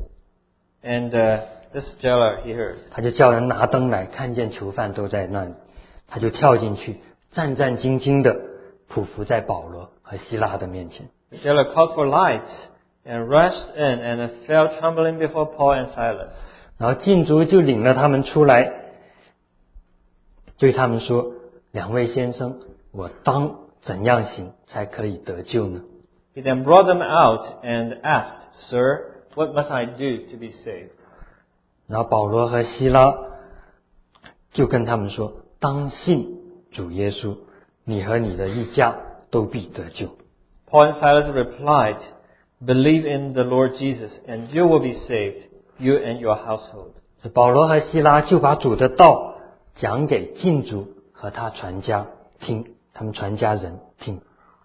And uh, this jailer, he heard. 他就叫人拿灯来，看见囚犯都在那里，他就跳进去，战战兢兢的匍匐在保罗和希拉的面前。 The jailer called for lights and rushed in and fell trembling before Paul and Silas. 然后禁足就领了他们出来，对他们说：“两位先生，我当怎样行才可以得救呢？” He then brought them out and asked, "Sir, what must I do to be saved?" 然后保罗和希拉就跟他们说：“当信主耶稣，你和你的一家都必得救。” Paul and Silas replied, "Believe in the Lord Jesus, and you will be saved, you and your household." 保罗和希拉就把主的道讲给禁足和他全家听，他们全家人听。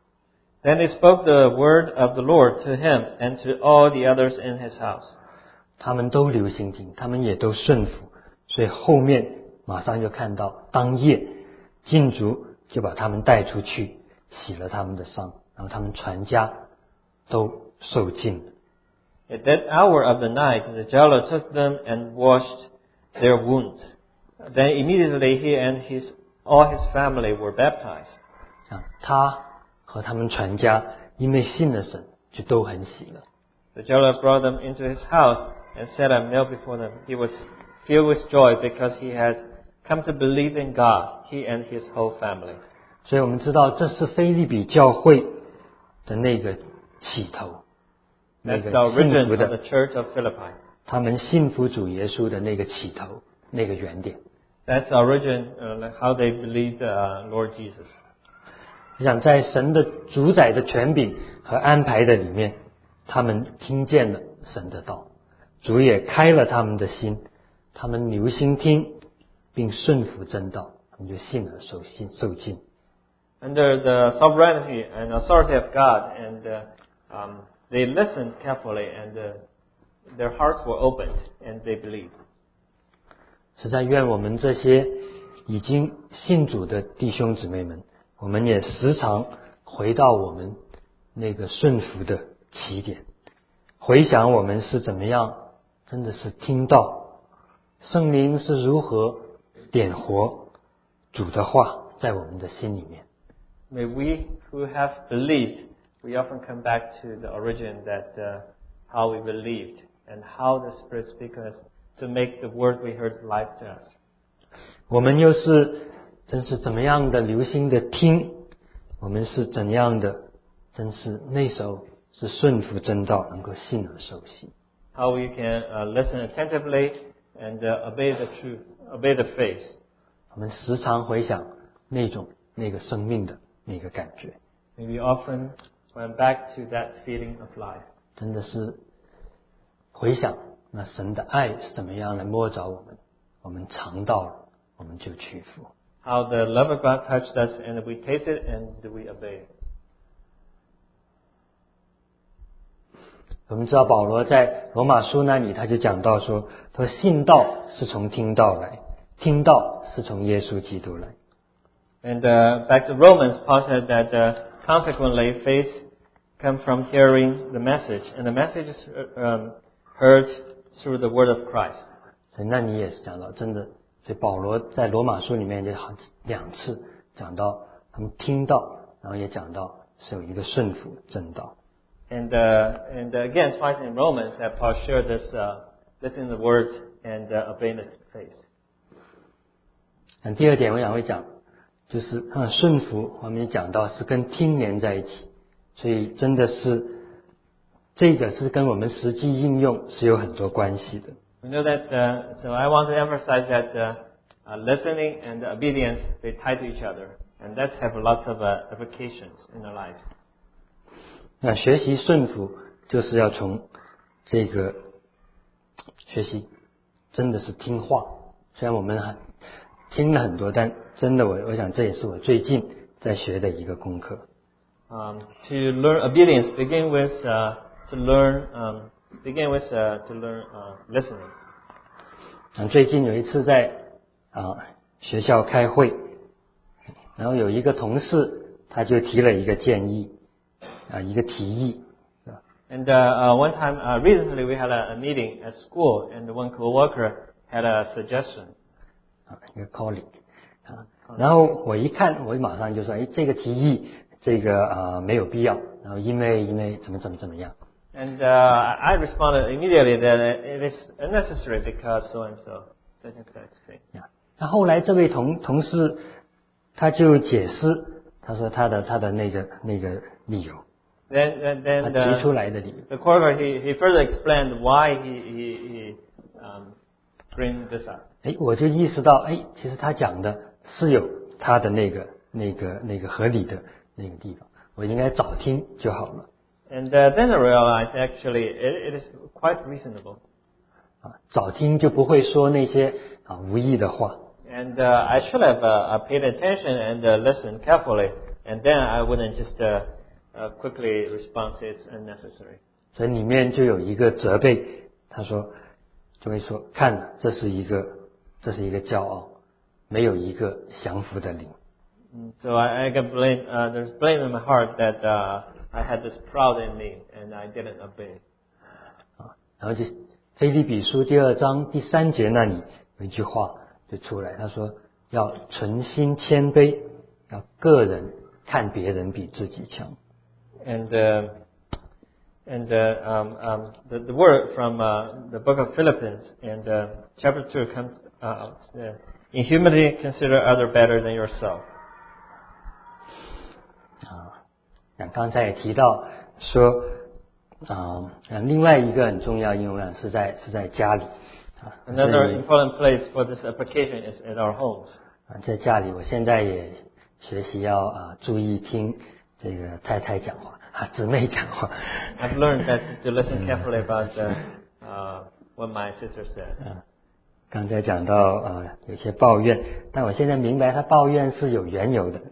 Then they spoke the word of the Lord to him and to all the others in his house. 他们都留心听，他们也都顺服，所以后面马上就看到当夜禁足就把他们带出去，洗了他们的伤，然后他们全家都受尽了。 At that hour of the night, the jailer took them and washed their wounds. Then immediately he and his all his family were baptized. 啊，他和他们全家因为信了神，就都很喜乐。 The jailer brought them into his house and set a meal before them. He was filled with joy because he had come to believe in God, he and his whole family. 所以我们知道这是腓立比教会的那个起头，那 That's 个 the 幸 origin 福 of the 的， church of Philippi. 他们信服主耶稣的那个起头，那个原点。 That's the origin, uh, like how they believed uh, Lord Jesus. 我想在神的主宰的权柄和安排的里面，他们听见了神的道，主也开了他们的心，他们留心听，并顺服真道，他们就信而受信受尽。 under the sovereignty and authority of God, and uh, um, they listened carefully, and uh, their hearts were opened, and they believed. 实在愿我们这些已经信主的弟兄姊妹们，我们也时常回到我们那个顺服的起点，回想我们是怎么样，真的是听到圣灵是如何点活主的话在我们的心里面。 May we who have believed, we often come back to the origin that uh, how we believed and how the Spirit speaks us to make the word we heard life to us. 我们又是真是怎么样的留心的听，我们是怎样的真是那时候是顺服真道，能够信而受洗。 How we can uh, listen attentively and uh, obey the truth, obey the faith. 我们时常回想那种那个生命的那个感觉， May we often went back to that feeling of life. 真的是回想那神的爱是怎么样来摸着我们，我们尝到了，我们就屈服。 How the love of God touched us, and we tasted and we obeyed. 我们知道保罗在罗马书那里他就讲到说，他说信道是从听道来，听道是从耶稣基督来。 And uh, back to Romans, Paul said that uh, consequently faith comes from hearing the message, and the message is um, heard through the word of Christ. 所以那你也是讲到真的，所以保罗在罗马书里面就好两次讲到他们听到，然后也讲到是有一个顺服正道。 And uh, and uh, again, twice in Romans, that Paul shared this, uh, listening to the word and uh, obeying the faith. 那第二点我想会讲，就是嗯顺服，我们也讲到是跟听连在一起，所以真的是这个是跟我们实际应用是有很多关系的。 We know that, uh, so I want to emphasize that uh, uh, listening and obedience, they tie to each other, and that have lots of uh, applications in our lives. 那学习顺服就是要从这个学习，真的是听话。虽然我们还听了很多，但真的我我想这也是我最近在学的一个功课。 Um, to learn obedience, begin with uh, to learn, um, begin with uh, to learn uh, listening. 嗯，最近有一次在啊学校开会，然后有一个同事他就提了一个建议啊一个提议。 And uh, uh, one time, uh, recently, we had a, a meeting at school, and one coworker had a suggestion. 啊，一个 colleague 啊，然后我一看，我马上就说，哎，这个提议，这个啊、呃、没有必要，然后因为因为怎么怎么怎么样。 And uh, I responded immediately that it is unnecessary because so and so, such and such thing. 呀，那后来这位同同事他就解释，他说他的他的那个那个理由， Then, then, 他 then 提出 the, 来的理由。 the coworker he, he further explained why he he, he um, bring this up. 哎，我就意识到，哎，其实他讲的是有他的那个那个那个合理的那个地方，我应该早听就好了。 And uh, then I realized actually it, it is quite reasonable. 啊，早听就不会说那些啊无意的话。 And uh, I should have uh, paid attention and uh, listened carefully, and then I wouldn't just uh, uh, quickly respond to it's unnecessary. 所以里面就有一个责备，他说就会说，看这是一个这是一个骄傲，没有一个降服的灵。 So I, I got blame. Uh, there's blame in my heart that uh, I had this proud in me, and I didn't obey. 啊，然后就腓立比书第二章第三节那里有一句话就出来，他说要存心谦卑，要个人看别人比自己强。 And uh, and uh, um, um, the, the word from uh, the book of Philippians and uh, chapter two comes. Uh, uh, in humility, consider other better than yourself. 啊，那刚才也提到说啊，另外一个很重要应用是在是在家里啊。 Another 所以 important place for this application is at our homes. 啊，在家里，我现在也学习要啊注意听这个太太讲话啊，姊妹讲话。 I've learned that to listen carefully about uh, uh, what my sister said. 啊， 刚才讲到呃有些抱怨，但我现在明白他抱怨是有缘由的。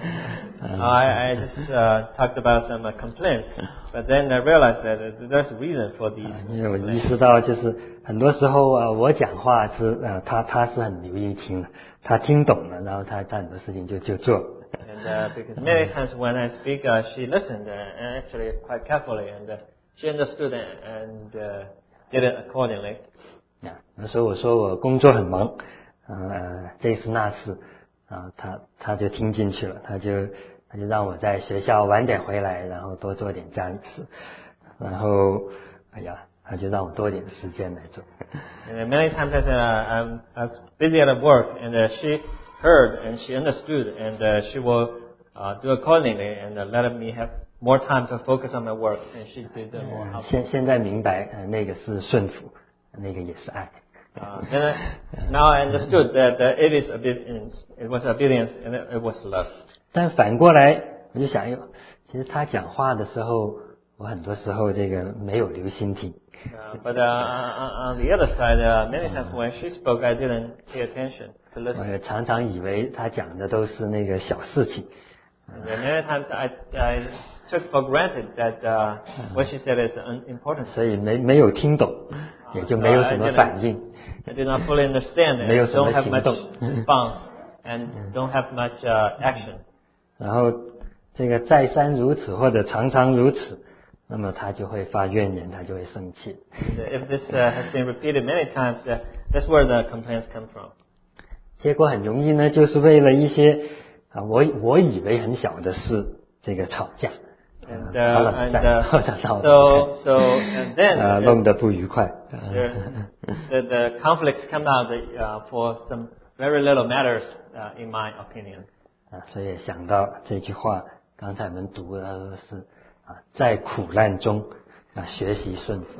I, I just uh, talked about some uh, complaints, but then I realized that there's a reason for these. 因为我意识到，就是很多时候啊，我讲话是呃，他他是很留意听的，他听懂了，然后他他很多事情就就做。 And uh, because many times when I speak, uh, she listened uh, and actually quite carefully, and uh, she understood and uh, did it accordingly. 啊，那时候我说我工作很忙，呃，这次那次，啊，他他就听进去了，他就他就让我在学校晚点回来，然后多做点家里事，然后，哎呀，他就让我多点时间来做。 And many times I said uh, I'm, I'm busy at work, and uh, she heard and she understood, and uh, she will uh, do accordingly, and uh, let me have more time to focus on my work, and she did uh, more help. 现现在明白，呃，那个是顺服，那个也是爱。 Uh, then I, now I understood that uh, it is obedience, it was obedience, and it, it was love. 但反过来，我就想，哟，其实他讲话的时候，我很多时候这个没有留心听。 Uh, but uh, on, on the other side, uh, many times when she spoke, I didn't pay attention to 我 listen. 也常常以为他讲的都是那个小事情。 And then many times I, I took for granted that uh, what she said is unimportant. 所以没没有听懂，也就没有什么反应。 I did not fully understand it. 没有什么 Don't have 行 much 动。 response and don't have much uh, action. 然后这个再三如此或者常常如此，那么他就会发怨言，他就会生气。 And if this uh, has been repeated many times, uh, that's where the complaints come from. 结果很容易呢，就是为了一些啊，我我以为很小的事，这个吵架。 And, uh, 打冷 and 战 uh, 或者闹 so, so, and then 呃 uh, 弄得不愉快。 the, the, the conflicts come out uh, for some very little matters, uh, in my opinion. 啊，所以想到这句话，刚才我们读的是啊，在苦难中啊学习顺服。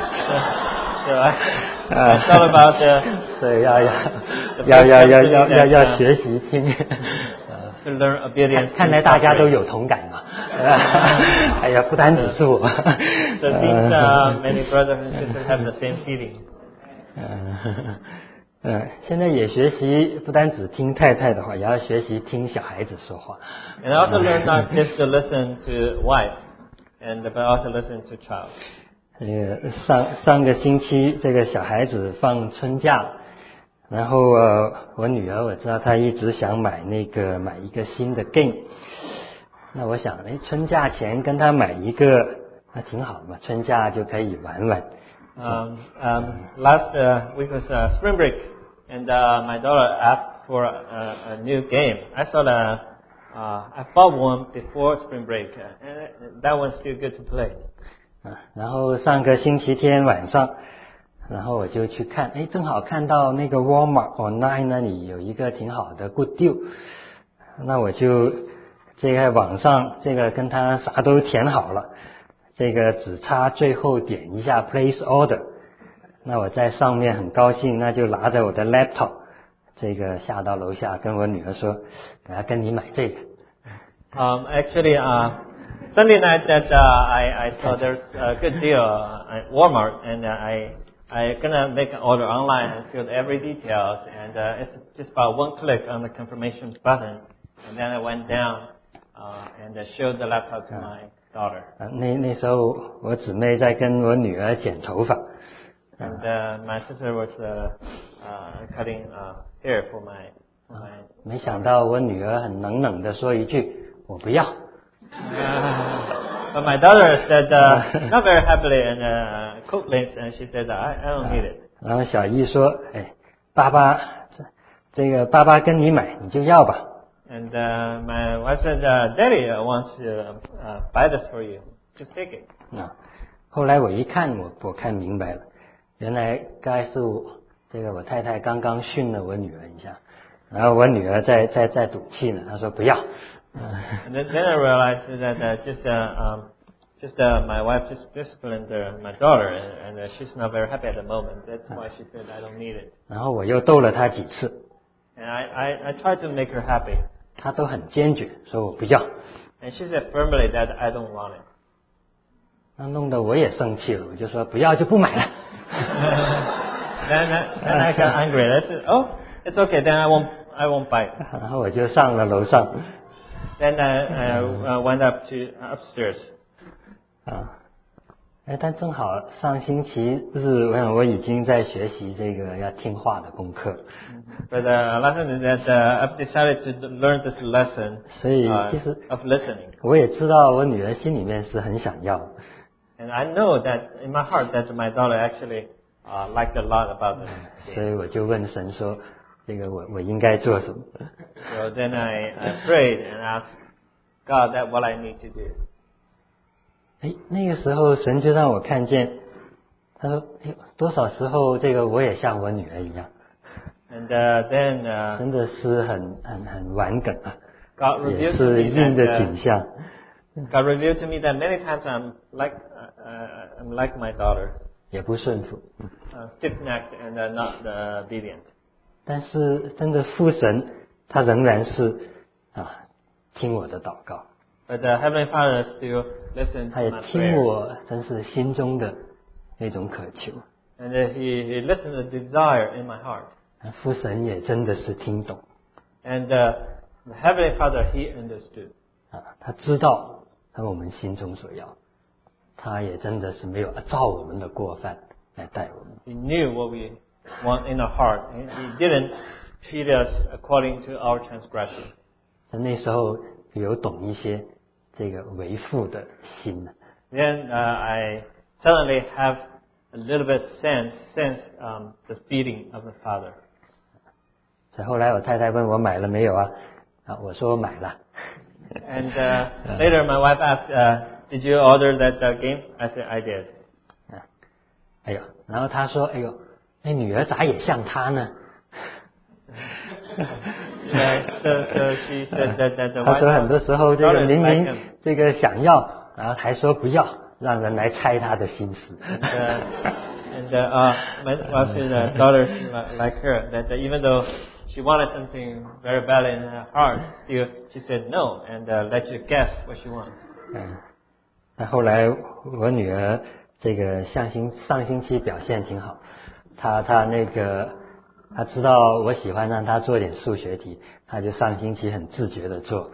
So I, I thought about the, 所以要要要要要要要要学习听。 to learn obedience. 看来大家都有同感嘛。哎呀，不单只是我。 So it seems uh, many brothers and sisters have the same feeling. 嗯嗯，现在也学习不单只听太太的话，也要学习听小孩子说话。 And I also learned not just to listen to wife, and but also listen to child. 这个上上个星期这个小孩子放春假，然后呃我女儿我知道她一直想买那个买一个新的 game， 那我想哎春假前跟她买一个那挺好嘛，春假就可以玩玩。 Um, um, last uh, week was uh, spring break, and uh, my daughter asked for a, a new game. I thought uh, uh, I bought one before spring break, uh, and that one's still good to play. 啊，然后上个星期天晚上，然后我就去看，哎，正好看到那个 Walmart online 那里有一个挺好的 Good Deal， 那我就这个网上这个跟他啥都填好了，这个只差最后点一下 Place Order， 那我在上面很高兴，那就拿着我的 laptop， 这个下到楼下跟我女儿说，我要跟你买这个。 Um, actually, uh, Sunday night that uh, I, I saw there's a good deal at Walmart, and uh, I I gonna make an order online and filled every details, and uh, it's just about one click on the confirmation button, and then I went down uh, and uh, showed the laptop to my daughter. 啊，那那时候我姊妹在跟我女儿剪头发， And uh, my sister was uh, uh, cutting uh, hair for my. For my 没想到我女儿很冷冷的说一句：“我不要。” Uh, but my daughter said, uh, not very happily and uh, quickly, and she said, I, I don't need it. 然后小姨说：“哎，爸爸，这这个爸爸跟你买，你就要吧。” And uh, my wife said, uh, Daddy uh, wants to uh, buy this for you. Just take it. 啊，后来我一看，我我看明白了，原来该是我这个我太太刚刚训了我女儿一下，然后我女儿在在在赌气呢，她说不要。 And then, then I realized that uh, just uh, um, just uh, my wife just disciplined uh, my daughter, and, and uh, she's not very happy at the moment. That's why she said I don't need it. 然后我又逗了她几次， And I, I, I tried to make her happy, 她都很坚决，说我不要。 and she said firmly that I don't want it. 那弄得我也生气了，我就说不要就不买了。 then, I, then I got angry. I said, oh, it's okay. Then I won't, I won't bite. 然后我就上了楼上。 Then I, I uh, went up to upstairs. 啊，哎，但正好上星期日，我想我已经在学习这个要听话的功课。 But the lesson is that uh, I've decided to learn this lesson 所以 uh, 其实 of listening. 我也知道我女儿心里面是很想要的。 And I know that in my heart that my daughter actually uh, liked a lot about this. 所以我就问神说，这个我我应该做什么 So then I, I prayed and asked God that what I need to do. 哎，那个时候神就让我看见，他说，哎，多少时候这个我也像我女儿一样。 And uh, then uh, 真的是很很很顽梗啊， God 也 revealed to 是 me 硬 that 的景 uh, 象。 God revealed to me that many times I'm like uh, uh, I'm like my daughter, 也不顺服， uh, stiff-necked and uh, not uh, obedient. 但是真的父神他仍然是啊听我的祷告， But the Heavenly Father still listens 他 to 也 my 听 prayer. 我真是心中的那种渴求， And uh, he, he listened to the desire in my heart. 父神也真的是听懂 And uh, the Heavenly Father, He understood. 啊，他知道他我们心中所要，他也真的是没有照我们的过犯来待我们。 He knew what we want in our heart, and He didn't treat us according to our transgression. 但那时候有懂一些这个为父的心。 Then uh, I suddenly have a little bit sense, sense um, the feeling of the Father. 所以后来我太太问我买了没有啊？啊，我说我买了。 And uh, later my wife asked, uh, did you order that uh, game? I said, I did. 哎呦，然后她说，哎呦，那女儿咋也像他呢？ Yeah, so, so she said that, that the 她 wife 说很多时候这个 daughter is 明 like 明 him. 这个想要，然后还说不要，让人来猜她的心思。 And, uh, and uh, uh, my wife said uh, daughters li- like her, that, that even though she wanted something very badly in her heart, still she said no and uh, let you guess what she wants. 嗯，那后来我女儿这个上星上星期表现挺好，她她那个她知道我喜欢让她做点数学题，她就上星期很自觉的做。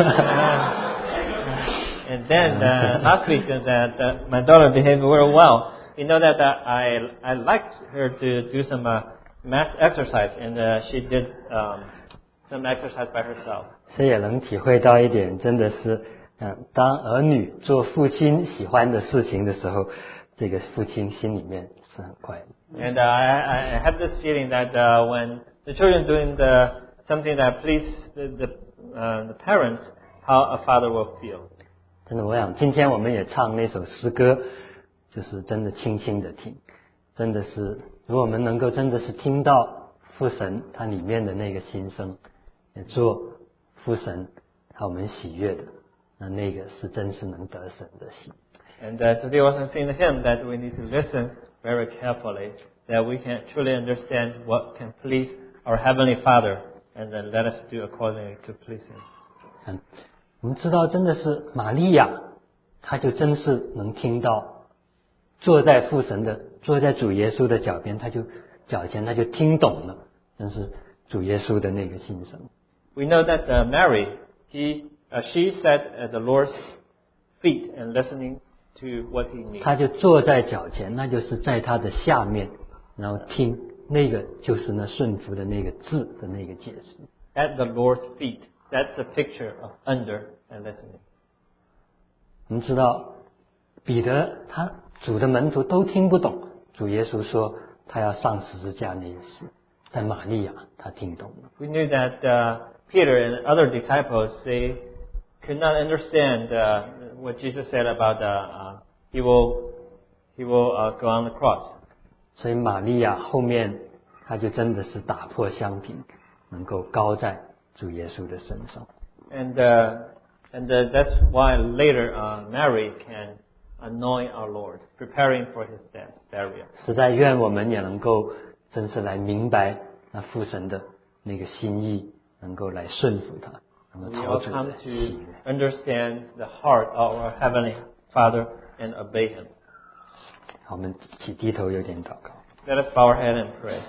And then uh, last week uh, that uh, my daughter behaved very well. You know that uh, I I liked her to do some uh, math exercise, and uh, she did um, some exercise by herself. 所以也能体会到一点，真的是，嗯，当儿女做父亲喜欢的事情的时候，这个父亲心里面是很快乐。 And uh, I, I have this feeling that uh, when the children doing the something that please the the, uh, the parents, how a father will feel. 真的，我想今天我们也唱那首诗歌，就是真的轻轻的听，真的是，如果我们能够真的是听到父神他里面的那个心声，也做父神他我们喜悦的，那那个是真是能得神的心。 And uh, today also sing the hymn that we need to listen very carefully, that we can truly understand what can please our Heavenly Father, and then let us do accordingly to please Him. 嗯，我们知道真的是玛利亚，她就真是能听到，坐在父神的，坐在主耶稣的脚边，她就脚前，她就听懂了，真是主耶稣的那个心声。 We know that uh, Mary, he, uh, she sat at the Lord's feet and listening to what He needs. 她就坐在脚前，那就是在他的下面，然后听，那个就是那顺服的那个字的那个解释。 At the Lord's feet. That's a picture of under and listening. 我们知道，彼得他主的门徒都听不懂，主耶稣说他要上十字架那件事，但玛利亚她听懂了。 We knew that uh, Peter and other disciples, they could not understand uh, what Jesus said about uh, uh, he will he will uh, go on the cross. 所以玛利亚后面，她就真的是打破香瓶，能够高在主耶稣的身上。 And uh, and uh, that's why later uh, Mary can anoint our Lord, preparing for His death, burial. 实在愿我们也能够真是来明白那父神的那个心意，能够来顺服他，能够 We 讨 all 主 come 的喜 to 悦。 understand the heart of our Heavenly Father and obey Him. 好，我们起低头有点祷告。 Let us bow our head and pray.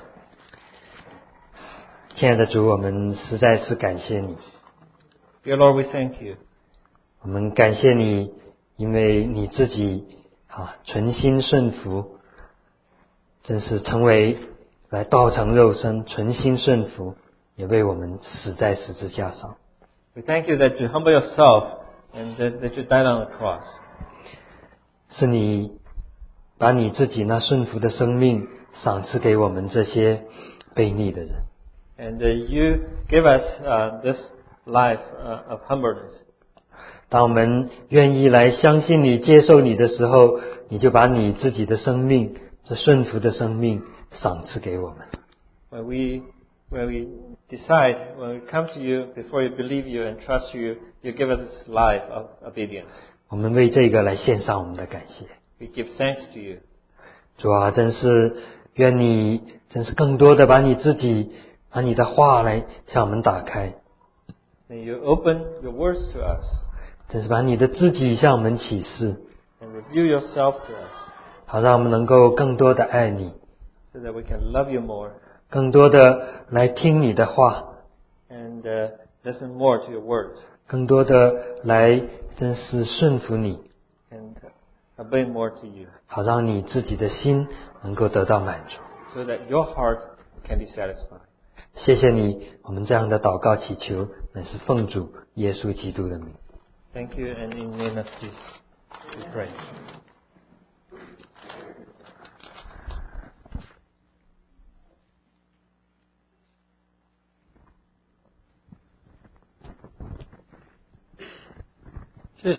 亲爱的主，我们实在是感谢你。 Dear Lord, we thank you. 我们感谢你，因为你自己啊存心顺服，真是成为来道成肉身，存心顺服，也为我们死在十字架上。 We thank you that you humble yourself and that, that you died on the cross. 是你把你自己那顺服的生命赏赐给我们这些悖逆的人。 And uh, you give us uh, this life uh, of humbleness. 当我们愿意来相信你、接受你的时候，你就把你自己的生命，这顺服的生命赏赐给我们。 When we, when we decide, when we come to you, before we believe you and trust you, you give us this life of obedience. 我们为这个来献上我们的感谢。 We give thanks to you. 主啊，真是愿你真是更多的把你自己、把你的话来向我们打开。 May you open your words to us. 真是把你的自己向我们启示， And reveal yourself to us. 好让我们能够更多的爱你， So that we can love you more. 更多的来听你的话， And uh, listen more to your words. 更多的来真是顺服你， And uh, obey more to you. 好让你自己的心能够得到满足。 So that your heart can be satisfied. 谢谢你，我们这样的祷告祈求，乃是奉主耶稣基督的名。 Thank you, and in the name of Jesus, we pray.